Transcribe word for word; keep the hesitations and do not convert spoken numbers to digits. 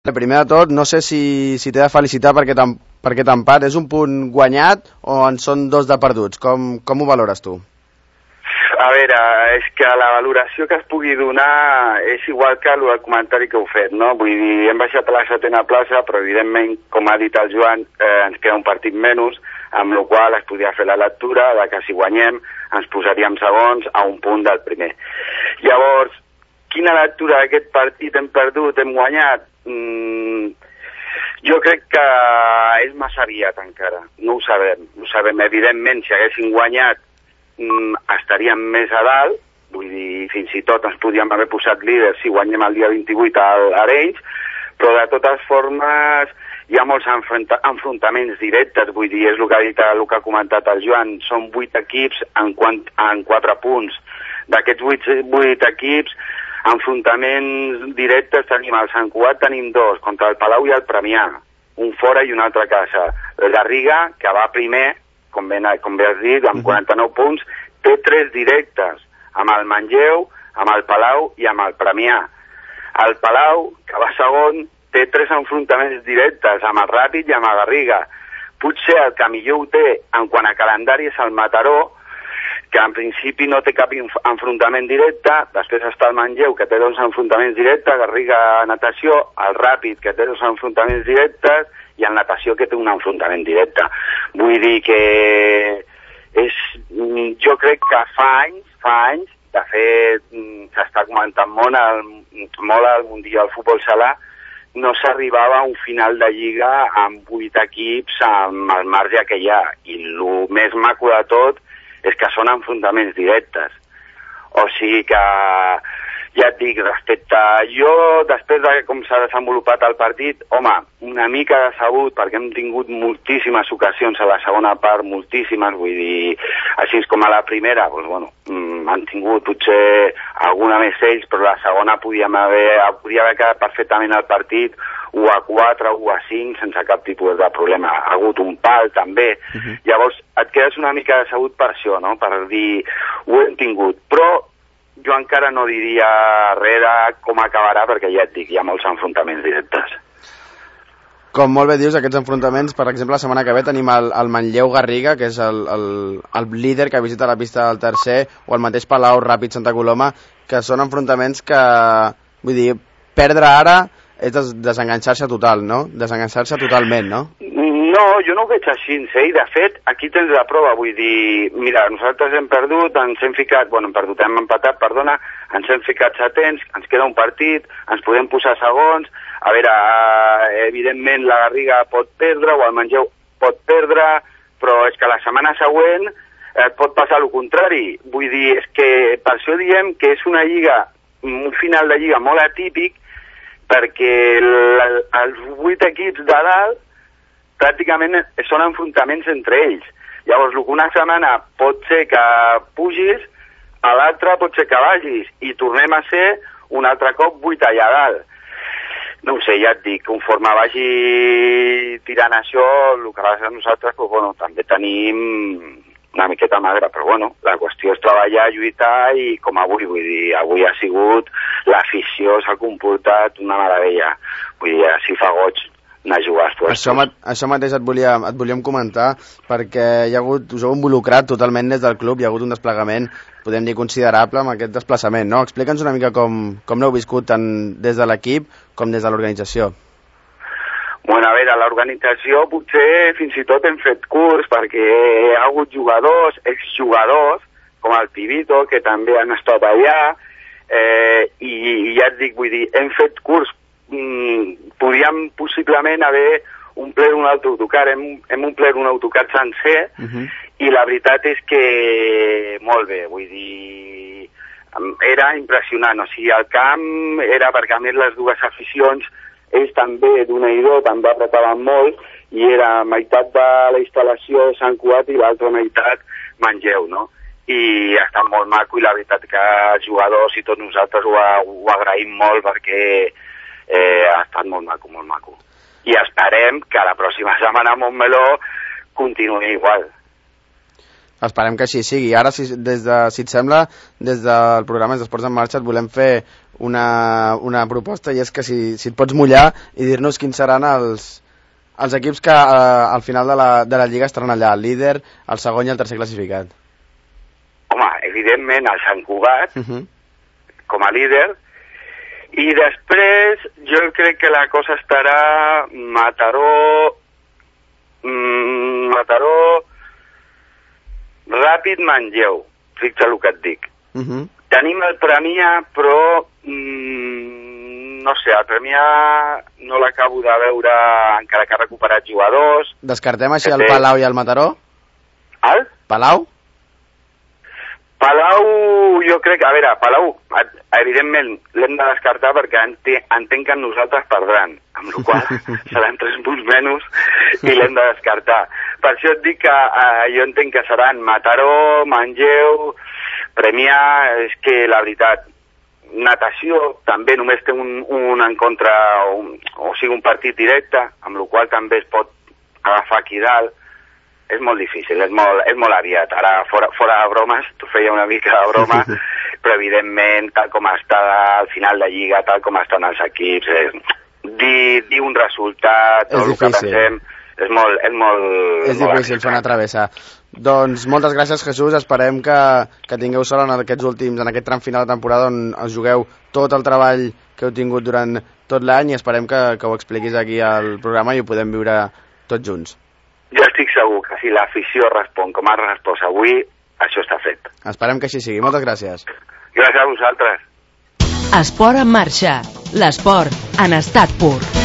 Primer de tot, no sé si, si t'he de felicitar perquè t'han per aquest empat. És un punt guanyat o en són dos de perduts? Com, com ho valores tu? A veure, és que la valoració que es pugui donar és igual que el comentari que heu fet, no? Vull dir, hem baixat a la setena plaça, però evidentment, com ha dit el Joan, eh, ens queda un partit menys, amb la qual es podria fer la lectura de que si guanyem ens posaríem segons a un punt del primer. Llavors, quina lectura d'aquest partit hem perdut, hem guanyat? Mm, jo crec que és massa aviat encara, no ho sabem, no ho sabem. Evidentment, si haguéssim guanyat mm, estaríem més a dalt, vull dir, fins i tot ens podríem haver posat líders si guanyem el dia vint-i-vuit al Arenys, però de totes formes hi ha molts enfronta enfrontaments directes, vull dir, és el que ha dit, el que ha comentat el Joan, són vuit equips en, quant, en quatre punts. D'aquests vuit, vuit equips, enfrontaments directes tenim el Sant Cugat, tenim dos, contra el Palau i el Premià, un fora i un altre a casa. El Garriga, que va primer, com ben, com bé has dit, amb quaranta-nou punts, té tres directes, amb el Manlleu, amb el Palau i amb el Premià. El Palau, que va segon, té tres enfrontaments directes, amb el Ràpid i amb el Garriga. Potser el que millor ho té en quant a calendari és el Mataró, que en principi no té cap enfrontament directe. Després està el Manlleu, que té dos enfrontaments directes, Garriga Natació, el Ràpid, que té dos enfrontaments directes, i el Natació, que té un enfrontament directe. Vull dir que és, jo crec que fa anys, fa anys, de fet s'està comentant molt el, molt el Mundial del Futbol Sala, no s'arribava a un final de Lliga amb vuit equips amb el marge que hi ha, i el més maco de tot és que són enfrontaments directes. O sigui que, ja et dic, respecte a jo, després de com s'ha desenvolupat el partit, home, una mica decebut, perquè hem tingut moltíssimes ocasions a la segona part, moltíssimes, vull dir, així com a la primera, doncs, bueno, han tingut potser alguna més ells, però la segona podíem haver, podria haver quedat perfectament el partit u a quatre, u a cinc, sense cap tipus de problema. Ha hagut un pal, també. Uh-huh. Llavors, et quedes una mica decebut per això, no?, per dir, ho hem tingut. Però jo encara no diria res de com acabarà, perquè ja et dic, hi ha molts enfrontaments directes. Com molt bé dius, aquests enfrontaments, per exemple, la setmana que ve tenim el, el Manlleu-Garriga, que és el, el, el líder que visita la pista del tercer, o el mateix Palau, Ràpid, Santa Coloma, que són enfrontaments que, vull dir, perdre ara és des desenganxar-se total, no? Desenganxar-se totalment, no? No, jo no ho veig així, eh? De fet, aquí tens la prova, vull dir, mira, nosaltres hem perdut, ens hem ficat, bueno, hem perdut, hem empatat, perdona, ens hem ficat setens, ens queda un partit, ens podem posar segons, a veure, evidentment la Garriga pot perdre, o el Manlleu pot perdre, però és que la setmana següent eh, pot passar el contrari. Vull dir, és que per això diem que és una lliga, un final de lliga molt atípic, perquè el, els vuit equips de dalt pràcticament són enfrontaments entre ells. Llavors, el que una setmana pot ser que pugis, a l'altra pot ser que vagis, i tornem a ser un altre cop vuit allà dalt. No ho sé, ja et dic, conforme vagi tirant això, el que va ser nosaltres, doncs, bueno, també tenim una miqueta magre, però bueno, la qüestió és treballar, lluitar, i com avui, vull dir, avui ha sigut, l'afició s'ha comportat una meravella, vull dir, si fa goig anar a jugar als puestos. Això, això mateix et, volia, et volíem comentar, perquè hi ha hagut, us heu involucrat totalment des del club, hi ha hagut un desplegament, podem dir, considerable amb aquest desplaçament, no? Explica'ns una mica com, com l'heu viscut tant des de l'equip com des de l'organització. Bueno, a veure, l'organització potser fins i tot hem fet curs, perquè hi ha hagut jugadors, exjugadors, com el Pibito, que també han estat allà, eh, i, i ja et dic, vull dir, hem fet curs, mm, podríem possiblement haver omplert un altre autocar, hem, hem omplert un autocar sencer, uh-huh. I la veritat és que molt bé, vull dir, era impressionant, o sigui, el camp era, perquè a més les dues aficions, ells també, d'una i dos, també apretaven molt, i era meitat de la instal·lació de Sant Cugat i l'altra meitat Manlleu, no? I ha estat molt maco, i la veritat que els jugadors i tots nosaltres ho, ho agraïm molt, perquè eh, ha estat molt maco, molt maco. I esperem que la pròxima setmana a Montmeló continuï igual. Esperem que així sigui. Ara, si, des de, si et sembla, des del programa d'Esports en Marxa et volem fer una, una proposta, i és que si, si et pots mullar i dir-nos quins seran els, els equips que eh, al final de la, de la Lliga estaran allà, el líder, el segon i el tercer classificat. Home, evidentment el Sant Cugat, uh -huh. com a líder, i després jo crec que la cosa estarà Mataró, mm, Mataró, Ràpid, Manlleu, fixa el que et dic. Uh -huh. Tenim el Premià, però mm, no sé, el Premià no l'acabo de veure encara que ha recuperat jugadors. Descartem així el Palau i el Mataró? El? Palau? Palau, jo crec que, a veure, Palau, evidentment l'hem de descartar perquè entenc que nosaltres perdran, amb la qual cosa seran tres punts menys i l'hem de descartar. Per això et dic que eh, jo entenc que seran Mataró, Manlleu, Premià, és que la veritat, natació també només té un, un en contra, un, o sigui un partit directe, amb la qual també es pot agafar aquí dalt. És molt difícil, és molt, és molt aviat. Ara, fora, fora de bromes, tu feia una mica de broma, però evidentment, tal com està al final de Lliga, tal com estan els equips, és, dir, dir un resultat, tot el que pensem, és molt... És, molt, és molt difícil fer una travessa. Doncs moltes gràcies, Jesús, esperem que, que tingueu sort en aquests últims, en aquest tram final de temporada on us jugueu tot el treball que heu tingut durant tot l'any, i esperem que, que ho expliquis aquí al programa i ho podem viure tots junts. Jo estic segur que si l'afició respon com ha respost avui, això està fet. Esperem que així sigui. Moltes gràcies. Gràcies a vosaltres. Esport en Marxa. L'esport en estat pur.